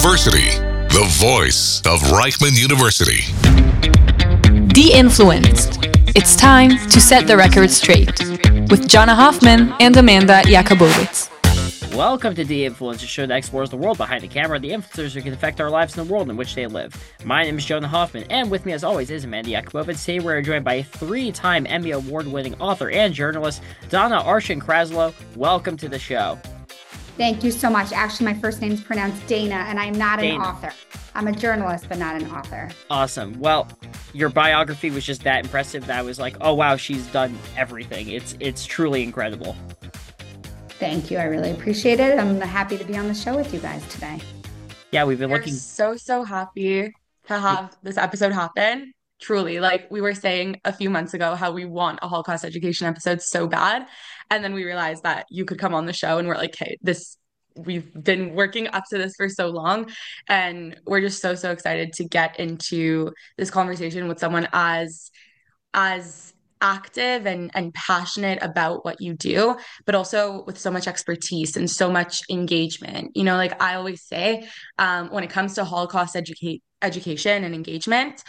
University, the voice of Reichman University. De-influenced. It's time to set the record straight with Jonah Hoffman and Amanda Yakubowicz. Welcome to De-Influence, a show that explores the world behind the camera, the influencers who can affect our lives and the world in which they live. My name is Jonah Hoffman, and with me as always is Amanda Yakubowicz. Today we're joined by three-time Emmy Award-winning author and journalist, Donna Arshon-Kraslow. Welcome to the show. Thank you so much. Actually, my first name is pronounced Dana, and I'm not an author. I'm a journalist, but not an author. Awesome. Well, your biography was just that impressive that I was like, oh wow, she's done everything. It's truly incredible. Thank you. I really appreciate it. I'm happy to be on the show with you guys today. Yeah, we've been We're looking so happy to have this episode happen. Truly, like we were saying a few months ago, how we want a Holocaust education episode so bad. And then we realized that you could come on the show and we're like, hey, we've been working up to this for so long. And we're just so excited to get into this conversation with someone as active and passionate about what you do, but also with so much expertise and so much engagement. You know, like I always say, when it comes to Holocaust education and engagement,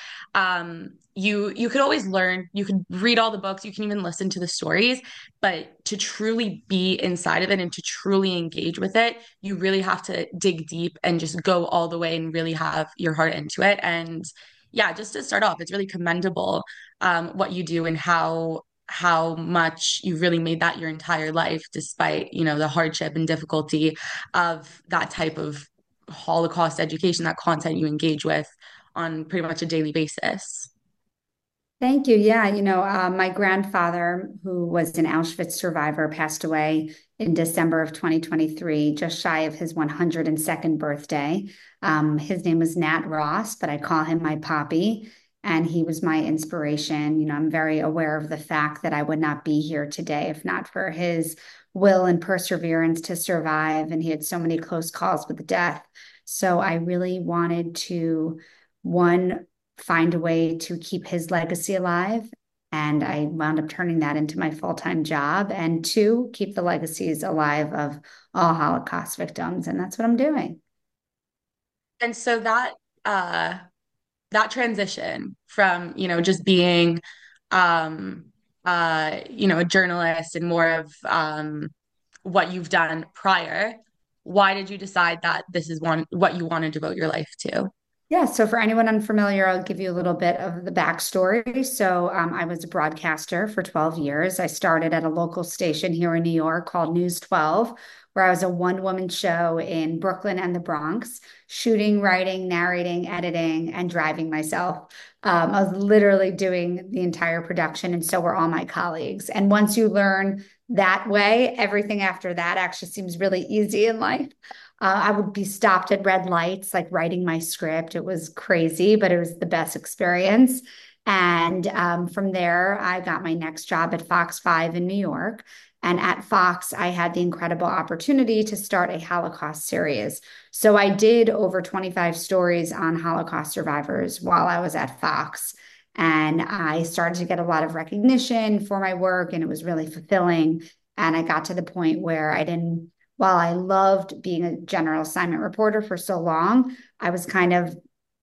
you could always learn, you could read all the books, you can even listen to the stories, but to truly be inside of it and to truly engage with it, you really have to dig deep and just go all the way and really have your heart into it. And yeah, just to start off, it's really commendable what you do and how much you really made that your entire life, despite, you know, the hardship and difficulty of that type of Holocaust education, that content you engage with on pretty much a daily basis. Thank you. Yeah, my grandfather, who was an Auschwitz survivor, passed away in December of 2023, just shy of his 102nd birthday. His name was Nat Ross, but I call him my poppy, and he was my inspiration. You know, I'm very aware of the fact that I would not be here today if not for his will and perseverance to survive, and he had so many close calls with death. So I really wanted to, one, find a way to keep his legacy alive. And I wound up turning that into my full-time job. And two, keep the legacies alive of all Holocaust victims. And that's what I'm doing. And so that transition from, you know, just being a journalist and more of what you've done prior, why did you decide that this is what you want to devote your life to? Yeah, so for anyone unfamiliar, I'll give you a little bit of the backstory. So I was a broadcaster for 12 years. I started at a local station here in New York called News 12, where I was a one-woman show in Brooklyn and the Bronx, shooting, writing, narrating, editing, and driving myself. I was literally doing the entire production, and so were all my colleagues. And once you learn that way, everything after that actually seems really easy in life. I would be stopped at red lights, like writing my script. It was crazy, but it was the best experience. And from there, I got my next job at Fox 5 in New York. And at Fox, I had the incredible opportunity to start a Holocaust series. So I did over 25 stories on Holocaust survivors while I was at Fox. And I started to get a lot of recognition for my work, and it was really fulfilling. And I got to the point where while I loved being a general assignment reporter for so long, I was kind of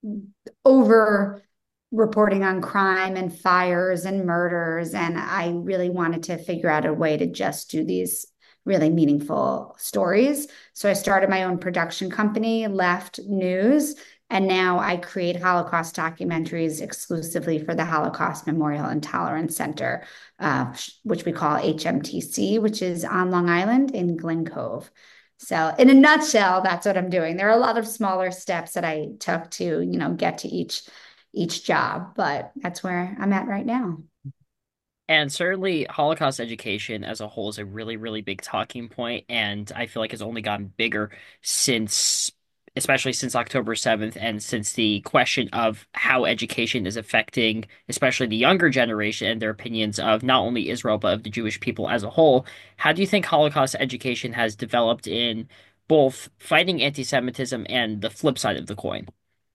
over reporting on crime and fires and murders. And I really wanted to figure out a way to just do these really meaningful stories. So I started my own production company, Left News. And now I create Holocaust documentaries exclusively for the Holocaust Memorial and Tolerance Center, which we call HMTC, which is on Long Island in Glen Cove. So in a nutshell, that's what I'm doing. There are a lot of smaller steps that I took to, get to each job, but that's where I'm at right now. And certainly Holocaust education as a whole is a really, really big talking point, and I feel like it's only gotten bigger especially since October 7th, and since the question of how education is affecting especially the younger generation and their opinions of not only Israel, but of the Jewish people as a whole. How do you think Holocaust education has developed in both fighting anti-Semitism and the flip side of the coin?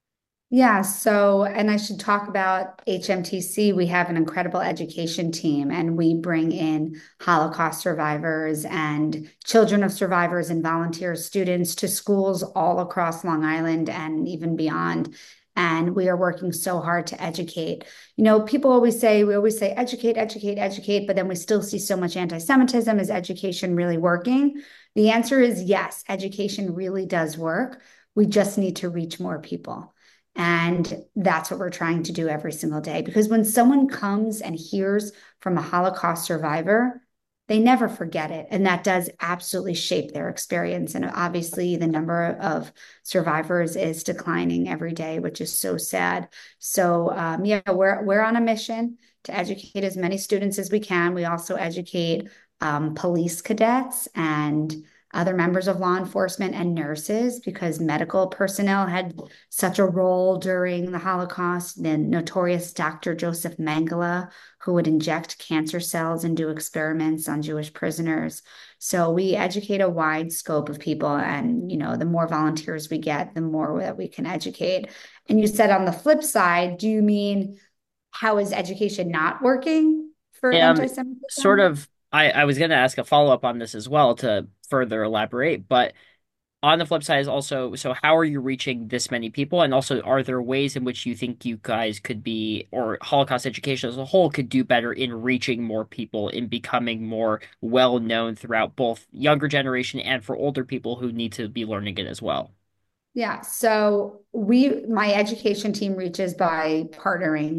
Yeah, so, and I should talk about HMTC. We have an incredible education team, and we bring in Holocaust survivors and children of survivors and volunteer students to schools all across Long Island and even beyond. And we are working so hard to educate. People always say, we always say, educate, educate, educate, but then we still see so much anti-Semitism. Is education really working? The answer is yes, education really does work. We just need to reach more people. And that's what we're trying to do every single day. Because when someone comes and hears from a Holocaust survivor, they never forget it. And that does absolutely shape their experience. And obviously, the number of survivors is declining every day, which is so sad. So, yeah, we're on a mission to educate as many students as we can. We also educate police cadets and other members of law enforcement and nurses because medical personnel had such a role during the Holocaust. The notorious Dr. Joseph Mengele, who would inject cancer cells and do experiments on Jewish prisoners. So we educate a wide scope of people, and the more volunteers we get, the more that we can educate. And you said on the flip side, do you mean how is education not working for Um, sort anti-Semitism? of, I was going to ask a follow-up on this as well to further elaborate, but on the flip side is also, so how are you reaching this many people? And also, are there ways in which you think you guys could be, or Holocaust education as a whole could do better in reaching more people, in becoming more well known throughout both younger generation and for older people who need to be learning it as well? Yeah, so my education team reaches by partnering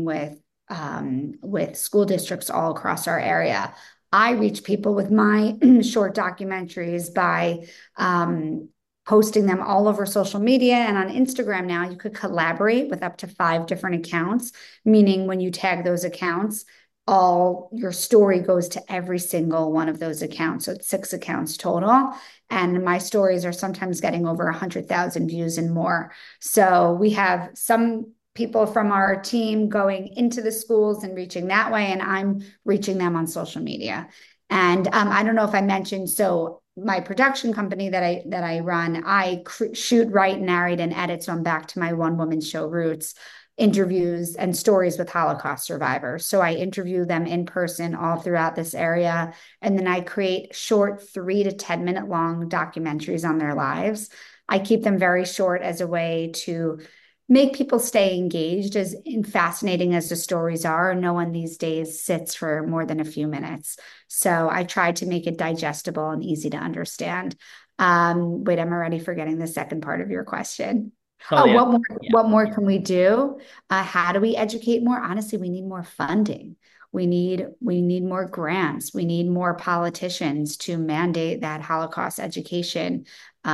with school districts all across our area. I reach people with my short documentaries by posting them all over social media and on Instagram. Now you could collaborate with up to 5 different accounts, meaning when you tag those accounts, all your story goes to every single one of those accounts. So it's 6 accounts total. And my stories are sometimes getting over 100,000 views and more. So we have some people from our team going into the schools and reaching that way, and I'm reaching them on social media. And I don't know if I mentioned, so my production company that I run, I shoot, write, narrate, and edit. So I'm back to my one woman show roots, interviews and stories with Holocaust survivors. So I interview them in person all throughout this area. And then I create short 3 to 10 minute long documentaries on their lives. I keep them very short as a way to make people stay engaged. As fascinating as the stories are, no one these days sits for more than a few minutes. So I try to make it digestible and easy to understand. Wait, I'm already forgetting the second part of your question. Oh, Totally. Yeah. what more can we do? How do we educate more? Honestly, we need more funding. We need more grants. We need more politicians to mandate that Holocaust education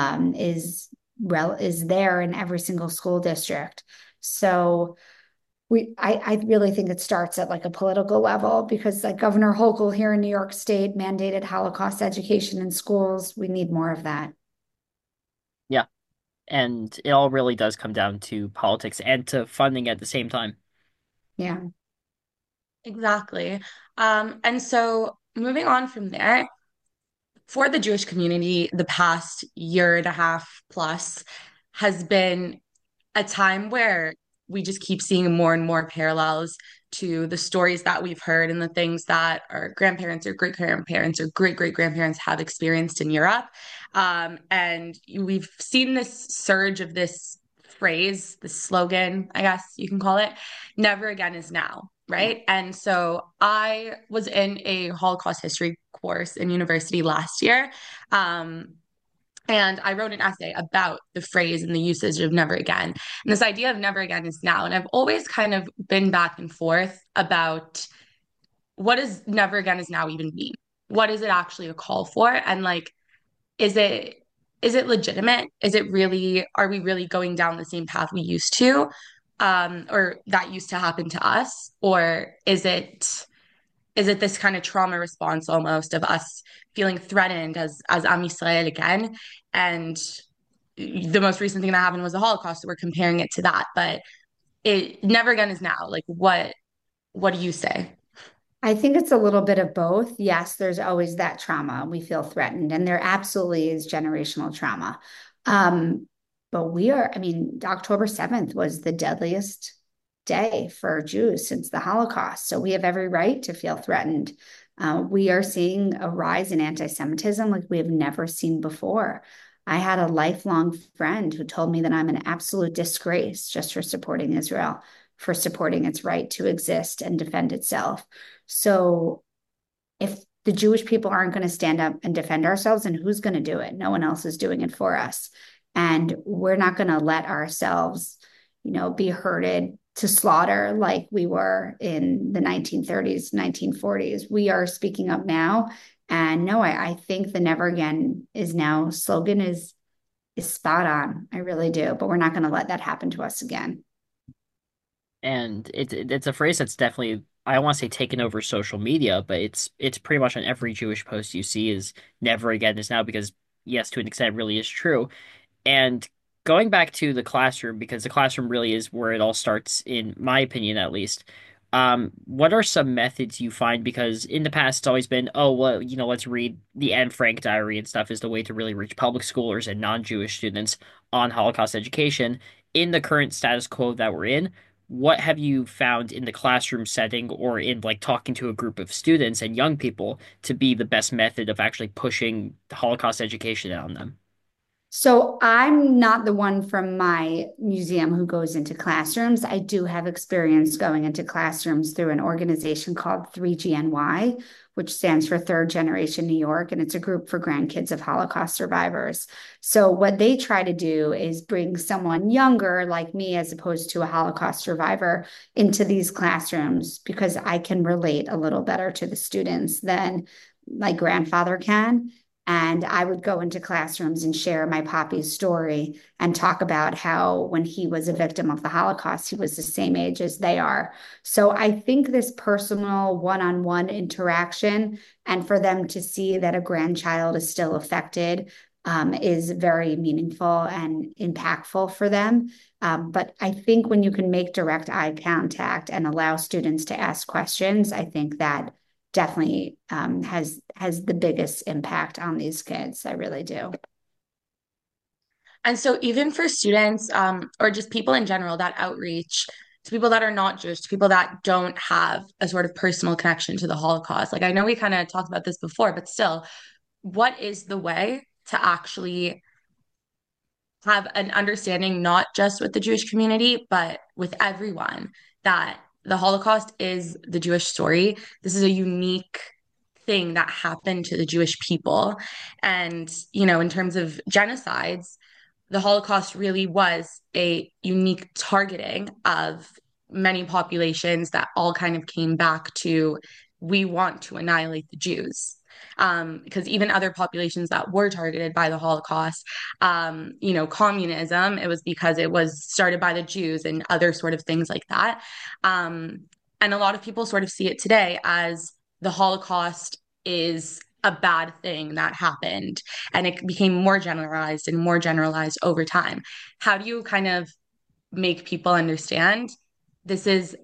is there in every single school district. So I really think it starts at like a political level because like Governor Hochul here in New York State mandated Holocaust education in schools. We need more of that. Yeah. And it all really does come down to politics and to funding at the same time. Yeah. Exactly. And so moving on from there, for the Jewish community, the past year and a half plus has been a time where we just keep seeing more and more parallels to the stories that we've heard and the things that our grandparents or great grandparents or great great grandparents have experienced in Europe. And we've seen this surge of this phrase, this slogan, I guess you can call it, never again is now. Yeah. Right. And so I was in a Holocaust history course in university last year. Um, and I wrote an essay about the phrase and the usage of never again. And this idea of never again is now. And I've always kind of been back and forth about what does never again is now even mean? What is it actually a call for? And like, is it is it legitimate? Is it really, are we really going down the same path we used to? Or that used to happen to us? Or is it this kind of trauma response almost of us feeling threatened as Am Yisrael again? And the most recent thing that happened was the Holocaust, so we're comparing it to that. But it never again is now. Like what do you say? I think it's a little bit of both. Yes, there's always that trauma. We feel threatened, and there absolutely is generational trauma. Um, But I mean, October 7th was the deadliest day for Jews since the Holocaust. So we have every right to feel threatened. We are seeing a rise in anti-Semitism like we have never seen before. I had a lifelong friend who told me that I'm an absolute disgrace just for supporting Israel, for supporting its right to exist and defend itself. So if the Jewish people aren't going to stand up and defend ourselves, and who's going to do it? No one else is doing it for us. And we're not going to let ourselves, be herded to slaughter like we were in the 1930s, 1940s. We are speaking up now. And no, I think the Never Again is now slogan is spot on. I really do. But we're not going to let that happen to us again. And it's a phrase that's definitely, I don't want to say taken over social media, but it's pretty much on every Jewish post you see is never again is now because yes, to an extent it really is true. And going back to the classroom, because the classroom really is where it all starts, in my opinion at least. What are some methods you find? Because in the past, it's always been, oh, well, let's read the Anne Frank diary and stuff is the way to really reach public schoolers and non-Jewish students on Holocaust education. In the current status quo that we're in, what have you found in the classroom setting or in like talking to a group of students and young people to be the best method of actually pushing Holocaust education on them? So I'm not the one from my museum who goes into classrooms. I do have experience going into classrooms through an organization called 3GNY, which stands for Third Generation New York, and it's a group for grandkids of Holocaust survivors. So what they try to do is bring someone younger like me, as opposed to a Holocaust survivor, into these classrooms because I can relate a little better to the students than my grandfather can. And I would go into classrooms and share my Poppy's story and talk about how when he was a victim of the Holocaust, he was the same age as they are. So I think this personal one-on-one interaction and for them to see that a grandchild is still affected is very meaningful and impactful for them. But I think when you can make direct eye contact and allow students to ask questions, I think that definitely has the biggest impact on these kids. I really do. And so even for students, or just people in general, that outreach to people that are not Jewish, to people that don't have a sort of personal connection to the Holocaust. Like I know we kind of talked about this before, but still, what is the way to actually have an understanding, not just with the Jewish community, but with everyone, that the Holocaust is the Jewish story. This is a unique thing that happened to the Jewish people. And, in terms of genocides, the Holocaust really was a unique targeting of many populations that all kind of came back to, we want to annihilate the Jews. Because even other populations that were targeted by the Holocaust, communism, it was because it was started by the Jews and other sort of things like that. And a lot of people sort of see it today as the Holocaust is a bad thing that happened, and it became more generalized over time. How do you kind of make people understand this is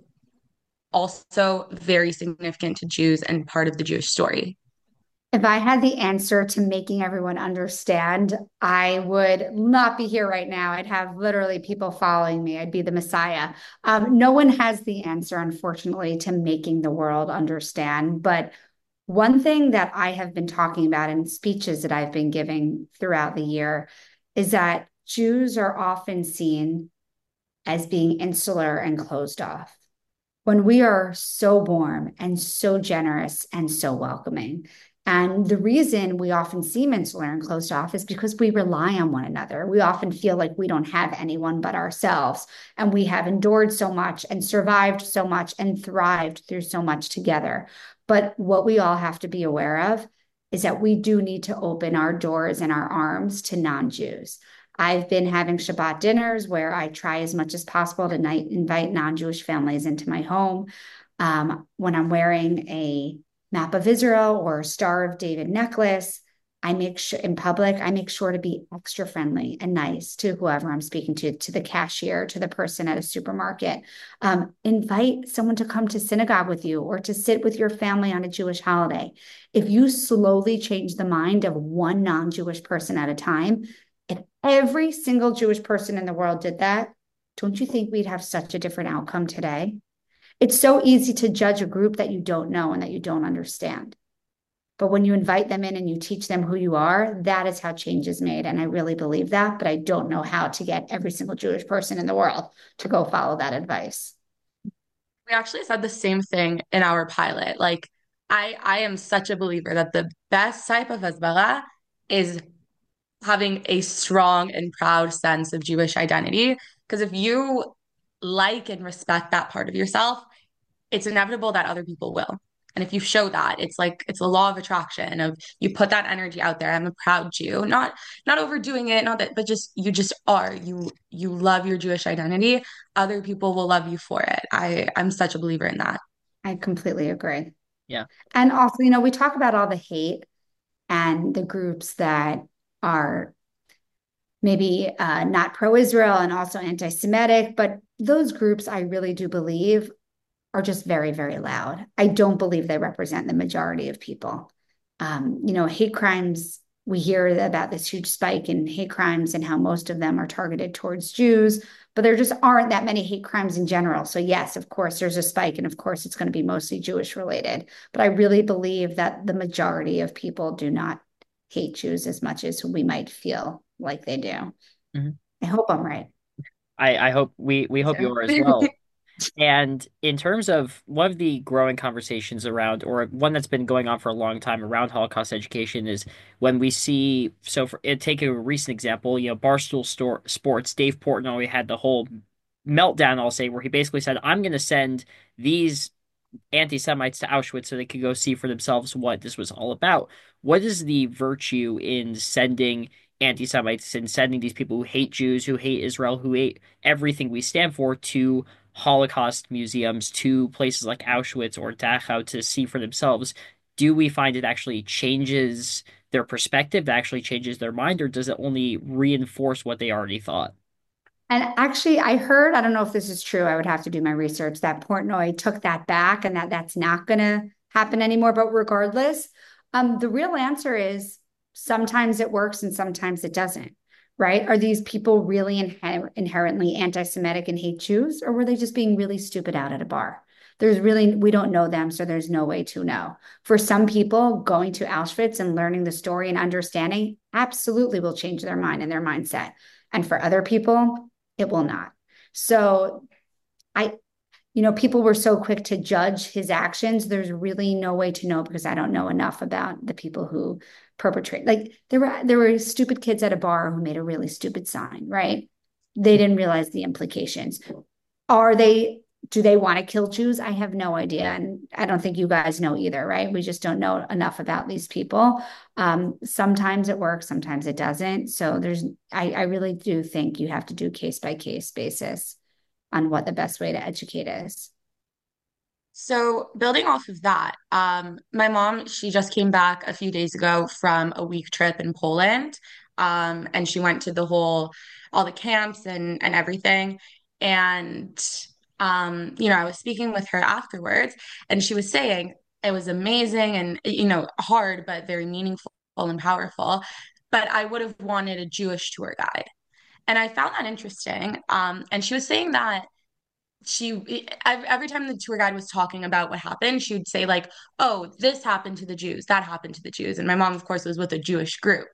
also very significant to Jews and part of the Jewish story? If I had the answer to making everyone understand, I would not be here right now. I'd have literally people following me. I'd be the Messiah. No one has the answer, unfortunately, to making the world understand. But one thing that I have been talking about in speeches that I've been giving throughout the year is that Jews are often seen as being insular and closed off when we are so warm and so generous and so welcoming. And the reason we often seem insular and closed off is because we rely on one another. We often feel like we don't have anyone but ourselves. And we have endured so much and survived so much and thrived through so much together. But what we all have to be aware of is that we do need to open our doors and our arms to non-Jews. I've been having Shabbat dinners where I try as much as possible to invite non-Jewish families into my home. When I'm wearing a map of Israel or a Star of David necklace, I make sure in public, I make sure to be extra friendly and nice to whoever I'm speaking to the cashier, to the person at a supermarket. Invite someone to come to synagogue with you or to sit with your family on a Jewish holiday. If you slowly change the mind of one non-Jewish person at a time, If every single Jewish person in the world did that, don't you think we'd have such a different outcome today? It's so easy to judge a group that you don't know and that you don't understand. But when you invite them in and you teach them who you are, that is how change is made. And I really believe that, but I don't know how to get every single Jewish person in the world to go follow that advice. We actually said the same thing in our pilot. Like, I am such a believer that the best type of Hezbollah is having a strong and proud sense of Jewish identity. Because if you like and respect that part of yourself, it's inevitable that other people will. And if you show that, it's like it's a law of attraction of you put that energy out there. I'm a proud Jew, not overdoing it, not that, but just you just are. You love your Jewish identity. Other people will love you for it. I'm such a believer in that. I completely agree. Yeah. And also, we talk about all the hate and the groups that are maybe not pro-Israel and also anti-Semitic, but those groups I really do believe are just very, very loud. I don't believe they represent the majority of people. Hate crimes, we hear about this huge spike in hate crimes and how most of them are targeted towards Jews, but there just aren't that many hate crimes in general. So yes, of course, there's a spike, and of course, it's going to be mostly Jewish related. But I really believe that the majority of people do not hate Jews as much as we might feel like they do. Mm-hmm. I hope I'm right. I hope we hope you are as well. And in terms of one of the growing conversations around, or one that's been going on for a long time around Holocaust education, is when we see, so take a recent example, Barstool Sports, Dave Portnoy had the whole meltdown, I'll say, where he basically said, I'm going to send these anti-Semites to Auschwitz so they could go see for themselves what this was all about. What is the virtue in sending anti-Semites and sending these people who hate Jews, who hate Israel, who hate everything we stand for to Holocaust museums, to places like Auschwitz or Dachau to see for themselves? Do we find it actually changes their perspective, that actually changes their mind, or does it only reinforce what they already thought? And actually, I heard, I don't know if this is true, I would have to do my research, that Portnoy took that back and that's not going to happen anymore. But regardless, the real answer is sometimes it works and sometimes it doesn't, right? Are these people really inherently anti-Semitic and hate Jews, or were they just being really stupid out at a bar? We don't know them, so there's no way to know. For some people, going to Auschwitz and learning the story and understanding absolutely will change their mind and their mindset. And for other people, it will not. So people were so quick to judge his actions. There's really no way to know because I don't know enough about the people who perpetrate. Like there were stupid kids at a bar who made a really stupid sign, right? They didn't realize the implications. Do they want to kill Jews? I have no idea. And I don't think you guys know either, right? We just don't know enough about these people. Sometimes it works, sometimes it doesn't. So I really do think you have to do case by case basis on what the best way to educate is. So building off of that, my mom, she just came back a few days ago from a week trip in Poland. And she went to all the camps and everything. And I was speaking with her afterwards, and she was saying it was amazing and, hard, but very meaningful and powerful. But I would have wanted a Jewish tour guide. And I found that interesting. And she was saying that every time the tour guide was talking about what happened, she would say like, oh, this happened to the Jews, that happened to the Jews. And my mom, of course, was with a Jewish group.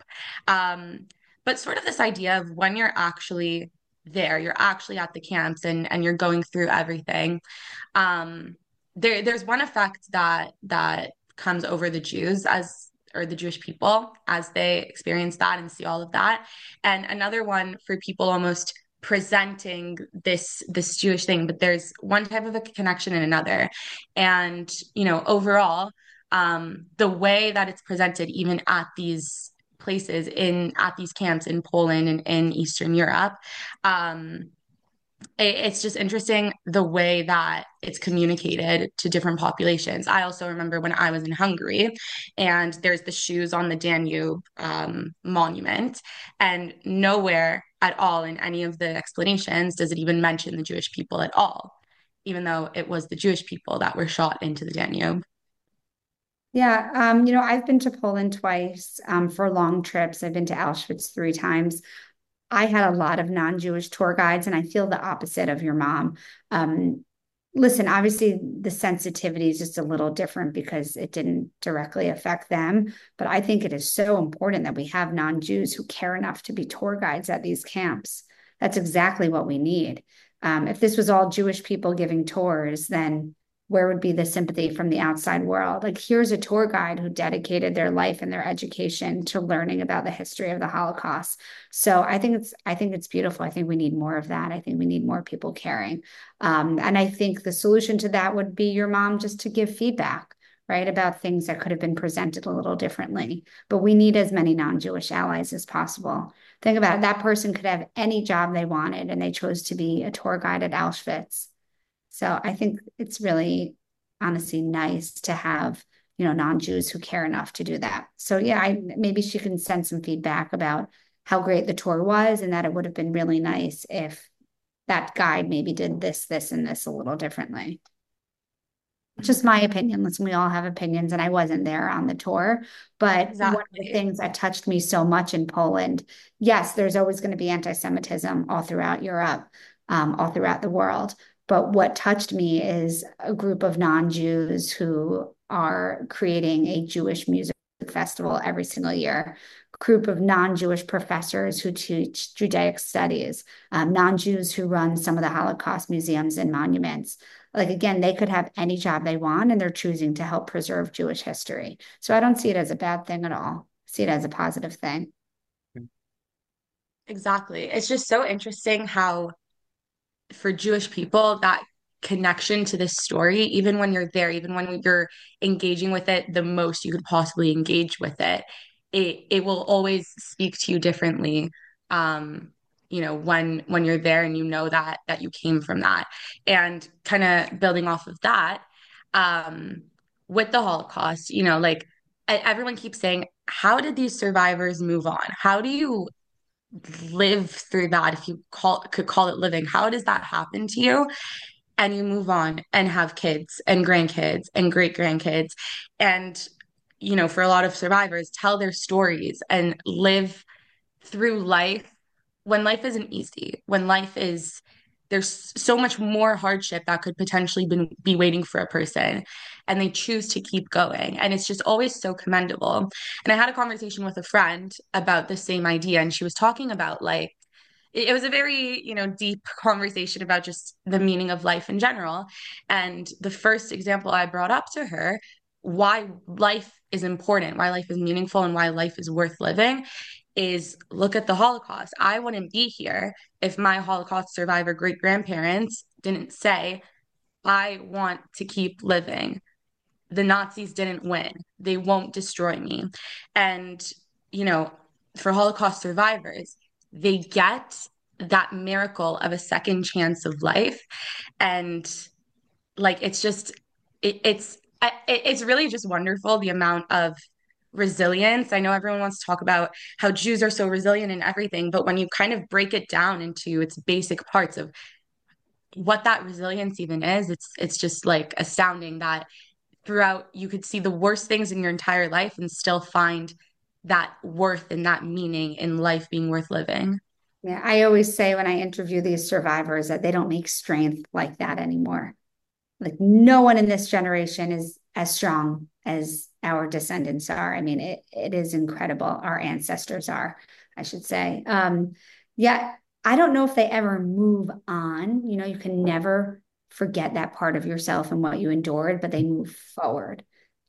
But sort of this idea of when you're actually there, you're actually at the camps and you're going through everything. There's one effect that comes over the Jews or the Jewish people as they experience that and see all of that. And another one for people almost presenting this Jewish thing, but there's one type of a connection and another. And, overall, the way that it's presented, even at these places at these camps in Poland and in Eastern Europe, it's just interesting the way that it's communicated to different populations. I also remember when I was in Hungary, and there's the shoes on the Danube monument, and nowhere at all in any of the explanations does it even mention the Jewish people at all, even though it was the Jewish people that were shot into the Danube. Yeah, I've been to Poland twice for long trips. I've been to Auschwitz 3 times. I had a lot of non-Jewish tour guides, and I feel the opposite of your mom. Um, Listen, obviously the sensitivity is just a little different because it didn't directly affect them. But I think it is so important that we have non-Jews who care enough to be tour guides at these camps. That's exactly what we need. If this was all Jewish people giving tours, then where would be the sympathy from the outside world? Like, here's a tour guide who dedicated their life and their education to learning about the history of the Holocaust. So I think it's beautiful. I think we need more of that. I think we need more people caring. And I think the solution to that would be your mom just to give feedback, right, about things that could have been presented a little differently. But we need as many non-Jewish allies as possible. Think about it. That person could have any job they wanted, and they chose to be a tour guide at Auschwitz. So I think it's really honestly nice to have, non-Jews who care enough to do that. So yeah, maybe she can send some feedback about how great the tour was and that it would have been really nice if that guide maybe did this, this, and this a little differently. Just my opinion. Listen, we all have opinions, and I wasn't there on the tour. But one of the Exactly. things that touched me so much in Poland, yes, there's always going to be anti-Semitism all throughout Europe, all throughout the world. But what touched me is a group of non-Jews who are creating a Jewish music festival every single year. Group of non-Jewish professors who teach Judaic studies, non-Jews who run some of the Holocaust museums and monuments. Like, again, they could have any job they want, and they're choosing to help preserve Jewish history. So I don't see it as a bad thing at all. I see it as a positive thing. Exactly. It's just so interesting how for Jewish people, that connection to this story, even when you're there, even when you're engaging with it the most you could possibly engage with it, it will always speak to you differently. When you're there and you know that you came from that. And kind of building off of that, um, with the Holocaust, like everyone keeps saying, how did these survivors move on? How do you live through that, if you could call it living? How does that happen to you? And you move on and have kids and grandkids and great grandkids, and for a lot of survivors, tell their stories and live through life when life isn't easy, when life is there's so much more hardship that could potentially be waiting for a person, and they choose to keep going. And it's just always so commendable. And I had a conversation with a friend about the same idea, and she was talking about, like, it was a very, deep conversation about just the meaning of life in general. And the first example I brought up to her, why life is important, why life is meaningful, and why life is worth living, is look at the Holocaust. I wouldn't be here if my Holocaust survivor great grandparents didn't say, I want to keep living. The Nazis didn't win. They won't destroy me. And, you know, for Holocaust survivors, they get that miracle of a second chance of life. And like, it's just, it's really just wonderful, the amount of resilience. I know everyone wants to talk about how Jews are so resilient and everything, but when you kind of break it down into its basic parts of what that resilience even is, it's just like astounding that throughout you could see the worst things in your entire life and still find that worth and that meaning in life being worth living. Yeah, I always say when I interview these survivors that they don't make strength like that anymore. Like, no one in this generation is as strong as our descendants are. I mean, it is incredible. Our ancestors are, I should say. Yeah, I don't know if they ever move on. You can never forget that part of yourself and what you endured, but they move forward.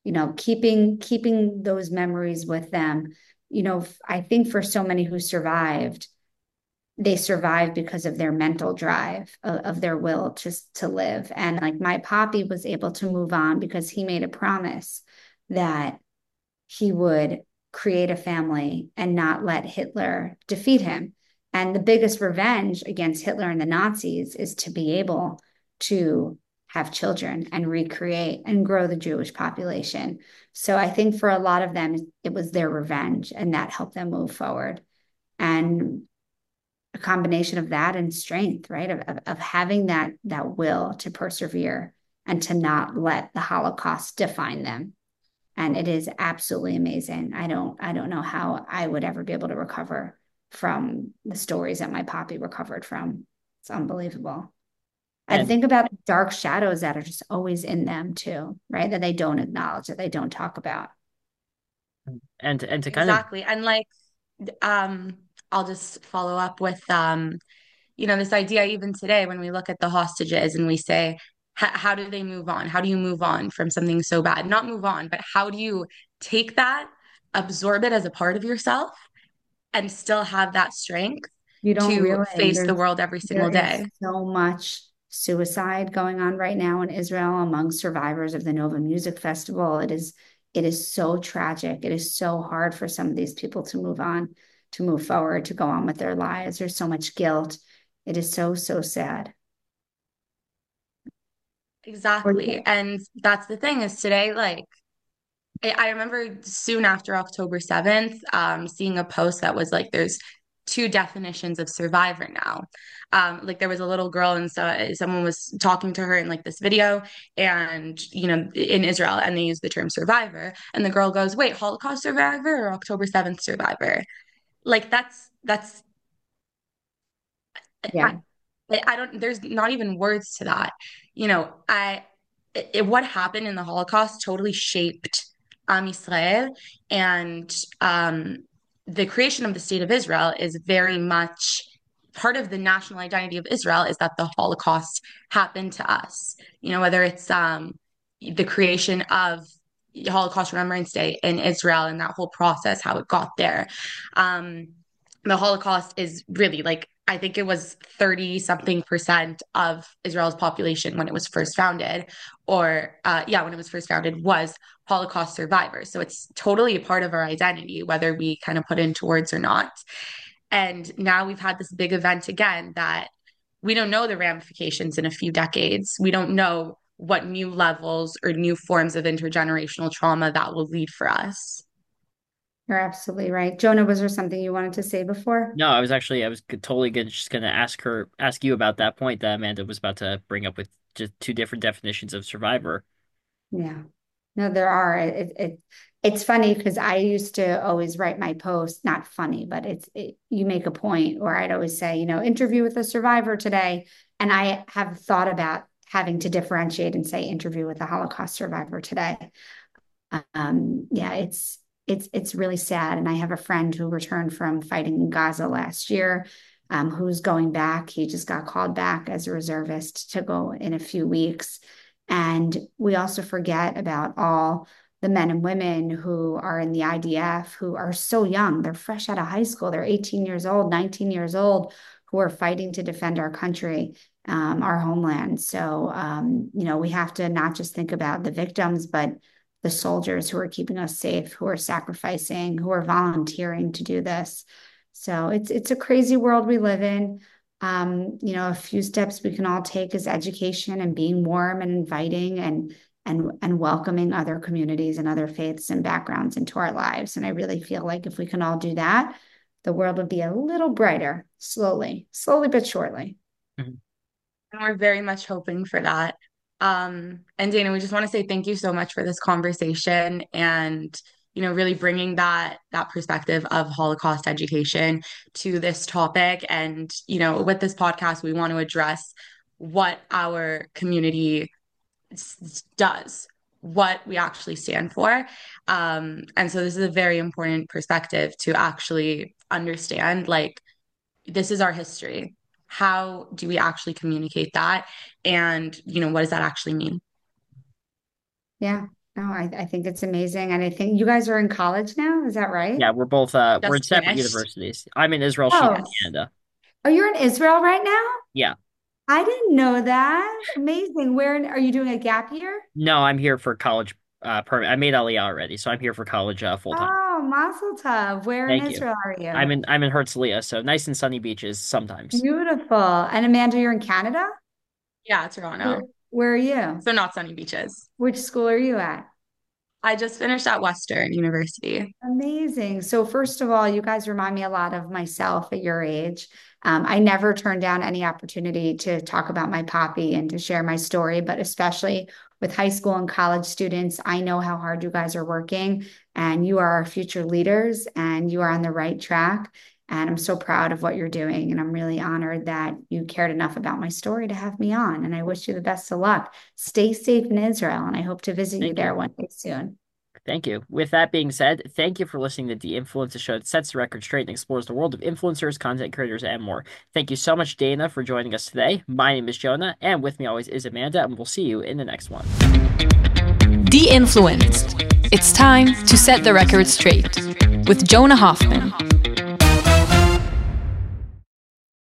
Keeping those memories with them. I think for so many who survived, they survived because of their mental drive of their will to live. And like, my poppy was able to move on because he made a promise that he would create a family and not let Hitler defeat him. And the biggest revenge against Hitler and the Nazis is to be able to have children and recreate and grow the Jewish population. So I think for a lot of them, it was their revenge, and that helped them move forward. And a combination of that and strength, right? Of having that will to persevere and to not let the Holocaust define them. And it is absolutely amazing. I don't know how I would ever be able to recover from the stories that my poppy recovered from. It's unbelievable. And And think about the dark shadows that are just always in them too, right? That they don't acknowledge, that they don't talk about. and to kind of Exactly. And like, um, I'll just follow up with this idea even today when we look at the hostages and we say, how do they move on? How do you move on from something so bad? Not move on, but how do you take that, absorb it as a part of yourself, and still have that strength You don't to really, face the world every there single is day? so much suicide going on right now in Israel among survivors of the Nova Music Festival. It is so tragic. It is so hard for some of these people to move on, to move forward, to go on with their lives. There's so much guilt. It is so, so sad. Exactly. And that's the thing is today, like, I remember soon after October 7th, seeing a post that was like, there's two definitions of survivor now. Like there was a little girl and so someone was talking to her in like this video and, in Israel and they used the term survivor. And the girl goes, wait, Holocaust survivor or October 7th survivor? Like that's, I, Yeah. I don't, there's not even words to that. What happened in the Holocaust totally shaped Am Yisrael, and the creation of the state of Israel is very much part of the national identity of Israel is that the Holocaust happened to us. Whether it's the creation of Holocaust Remembrance Day in Israel and that whole process, how it got there. The Holocaust is really like I think it was 30 something percent of Israel's population when it was first founded, or when it was first founded, was Holocaust survivors. So it's totally a part of our identity, whether we kind of put into words or not. And now we've had this big event again that we don't know the ramifications in a few decades. We don't know what new levels or new forms of intergenerational trauma that will lead for us. You're absolutely right. Jonah, was there something you wanted to say before? no, I was totally good just gonna ask you about that point that Amanda was about to bring up with just two different definitions of survivor. Yeah. No, there are. It's funny because I used to always write my posts, not funny, but you make a point, or I'd always say, interview with a survivor today. And I have thought about having to differentiate and say interview with a Holocaust survivor today. Yeah, it's really sad. And I have a friend who returned from fighting in Gaza last year, who's going back. He just got called back as a reservist to go in a few weeks. And we also forget about all the men and women who are in the IDF who are so young. They're fresh out of high school. They're 18 years old, 19 years old, who are fighting to defend our country, our homeland. So, we have to not just think about the victims, but the soldiers who are keeping us safe, who are sacrificing, who are volunteering to do this. So it's a crazy world we live in. A few steps we can all take is education and being warm and inviting and welcoming other communities and other faiths and backgrounds into our lives. And I really feel like if we can all do that, the world would be a little brighter, slowly but surely. Mhm. And we're very much hoping for that. And Dana, we just want to say thank you so much for this conversation and, really bringing that perspective of Holocaust education to this topic. And, with this podcast, we want to address what our community does, what we actually stand for. And so this is a very important perspective to actually understand, like, this is our history. How do we actually communicate that? And, what does that actually mean? Yeah. No, I think it's amazing. And I think you guys are in college now. Is that right? Yeah, we're in Just separate finished. universities. I'm in Israel, she's in Oh, Yes. Canada. oh, you're in Israel right now? Yeah. I didn't know that. Amazing. Are you doing a gap year? No, I'm here for college permit. I made Aliyah already, so I'm here for college full time. Oh, Mazel Tov. Where in Thank you. Israel are you? I'm in Herzliya, so nice and sunny beaches sometimes. Beautiful. And Amanda, you're in Canada? Yeah, Where, Toronto. where are you? So not sunny beaches. Which school are you at? I just finished at Western University. Amazing. So first of all, you guys remind me a lot of myself at your age. I never turned down any opportunity to talk about my poppy and to share my story, but especially with high school and college students. I know how hard you guys are working, and you are our future leaders, and you are on the right track. And I'm so proud of what you're doing. And I'm really honored that you cared enough about my story to have me on. And I wish you the best of luck. Stay safe in Israel. And I hope to visit you there one day soon. Thank you. With that being said, thank you for listening to The Influencer Show that sets the record straight and explores the world of influencers, content creators, and more. Thank you so much, Dana, for joining us today. My name is Jonah, and with me always is Amanda, and we'll see you in the next one. The Influenced. It's time to set the record straight with Jonah Hoffman.